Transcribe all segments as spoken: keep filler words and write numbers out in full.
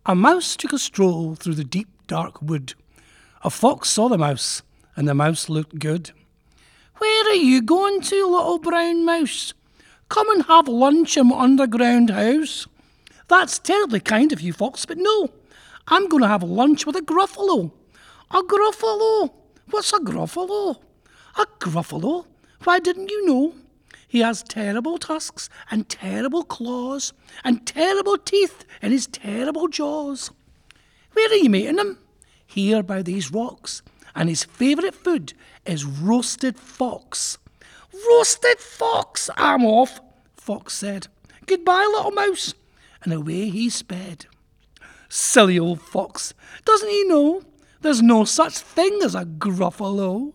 A mouse took a stroll through the deep, dark wood. A fox saw the mouse, and the mouse looked good. "Where are you going to, little brown mouse? Come and have lunch in my underground house." "That's terribly kind of you, fox, but no, I'm going to have lunch with a gruffalo." "A gruffalo? What's a gruffalo?" "A gruffalo? Why, didn't you know? He has terrible tusks and terrible claws and terrible teeth in his terrible jaws." "Where are you meeting him?" "Here by these rocks, and his favourite food is roasted fox." "Roasted fox? I'm off," Fox said. "Goodbye, little mouse," and away he sped. Silly old fox, doesn't he know there's no such thing as a gruffalo?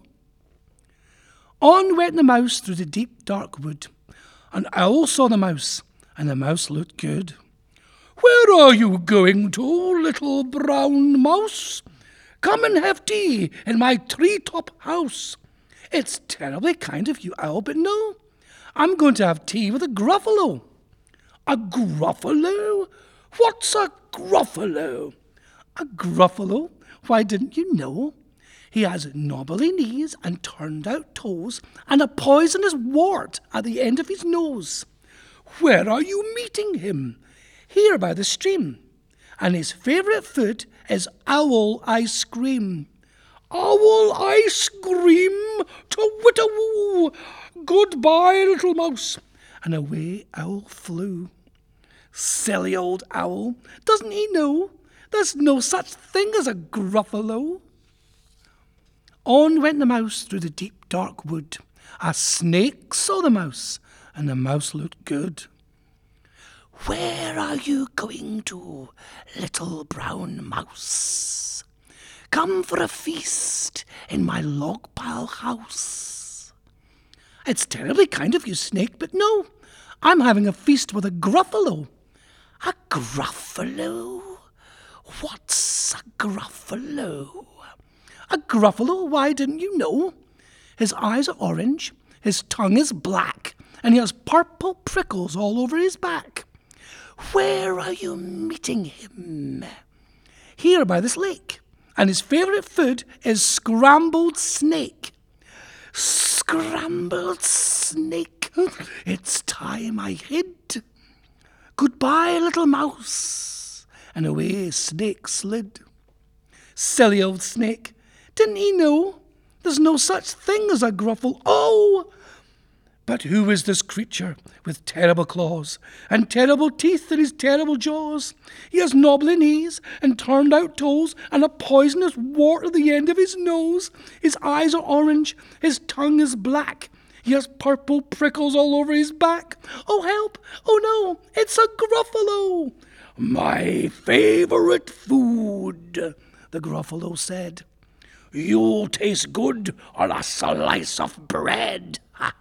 On went the mouse through the deep dark wood. An owl saw the mouse, and the mouse looked good. "Where are you going to, little brown mouse? Come and have tea in my tree-top house." "It's terribly kind of you, owl, but no, I'm going to have tea with a gruffalo." "A gruffalo? What's a gruffalo?" "A gruffalo? Why, didn't you know? He has knobbly knees and turned-out toes and a poisonous wart at the end of his nose." "Where are you meeting him?" "Here by the stream, and his favourite food is owl ice cream." "Owl ice cream? To-witta-woo! Goodbye, little mouse," and away owl flew. Silly old owl, doesn't he know there's no such thing as a gruffalo? On went the mouse through the deep dark wood. A snake saw the mouse, and the mouse looked good. "Where are you going to, little brown mouse? Come for a feast in my log pile house." "It's terribly kind of you, snake, but no, I'm having a feast with a gruffalo." "A gruffalo? What's a gruffalo?" "A gruffalo? Why, didn't you know? His eyes are orange, his tongue is black, and he has purple prickles all over his back." "Where are you meeting him?" "Here by this lake, and his favourite food is scrambled snake." "Scrambled snake? It's time I hid. Goodbye, little mouse," and away snake slid. Silly old snake, didn't he know there's no such thing as a gruffalo? Oh! But who is this creature with terrible claws and terrible teeth in his terrible jaws? He has knobbly knees and turned-out toes and a poisonous wart at the end of his nose. His eyes are orange, his tongue is black. He has purple prickles all over his back. Oh, help! Oh, no! It's a gruffalo!" "My favourite food," the gruffalo said. "You'll taste good on a slice of bread." Ha